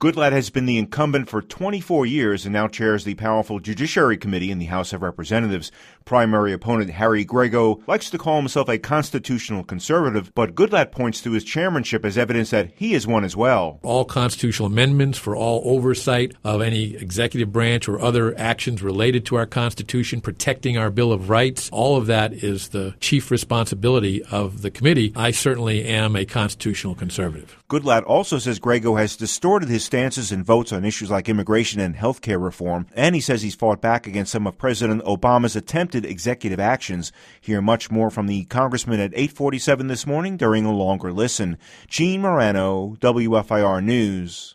Goodlatte has been the incumbent for 24 years and now chairs the powerful Judiciary Committee in the House of Representatives. Primary opponent Harry Grego likes to call himself a constitutional conservative, but Goodlatte points to his chairmanship as evidence that he is one as well. All constitutional amendments for all oversight of any executive branch or other actions related to our Constitution, protecting our Bill of Rights, all of that is the chief responsibility of the committee. I certainly am a constitutional conservative. Goodlatte also says Grego has distorted his stances and votes on issues like immigration and health care reform, and he says he's fought back against some of President Obama's attempted executive actions. Hear much more from the congressman at 8:47 this morning during a longer listen. Gene Morano, WFIR News.